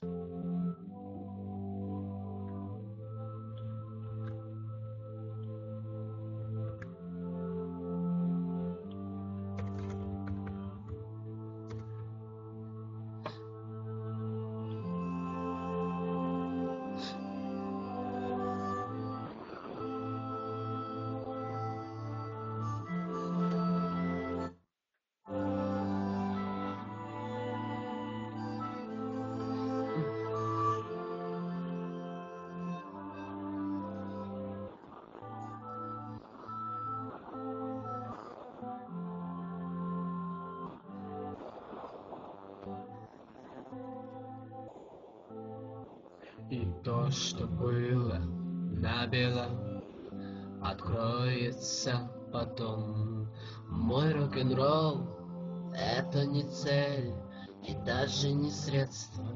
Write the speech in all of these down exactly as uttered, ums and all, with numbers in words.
И то, что было на белом, откроется потом. Мой рок-н-ролл — это не цель и даже не средство,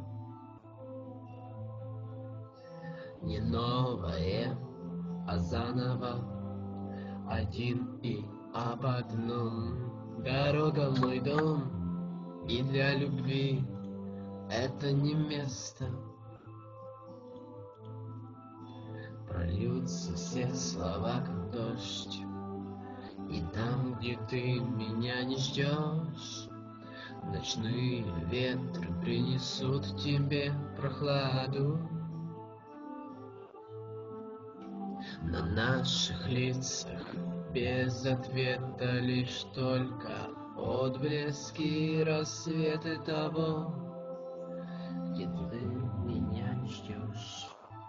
не новое, а заново, один и об одном. Дорога — мой дом, и для любви это не место. Прольются все слова, как дождь, и там, где ты меня не ждешь, ночные ветры принесут тебе прохладу. На наших лицах без ответа лишь только отблески рассветы того, где ты меня не ждешь.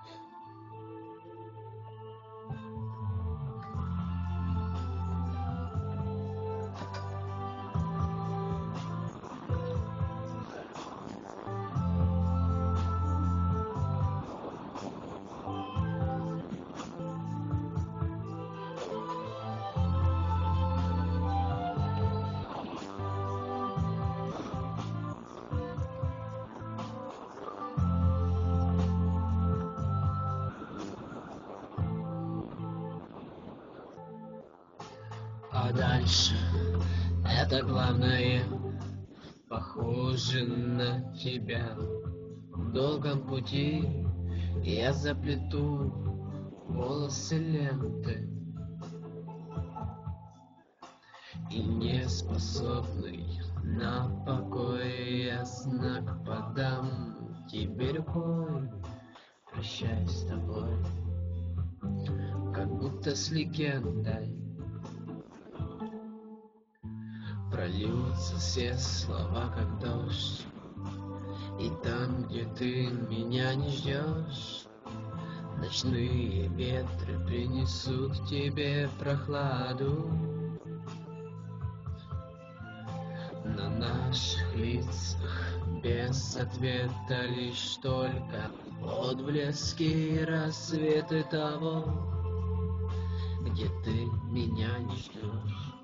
А дальше это главное, похоже на тебя. В долгом пути я заплету волосы ленты, и не способный на покой я знак подам тебе рукой. Прощаюсь с тобой, как будто с легендой. Прольются все слова, как дождь, и там, где ты меня не ждешь, ночные ветры принесут тебе прохладу. На наших лицах без ответа лишь только отблески рассветы того, где ты меня не ждешь.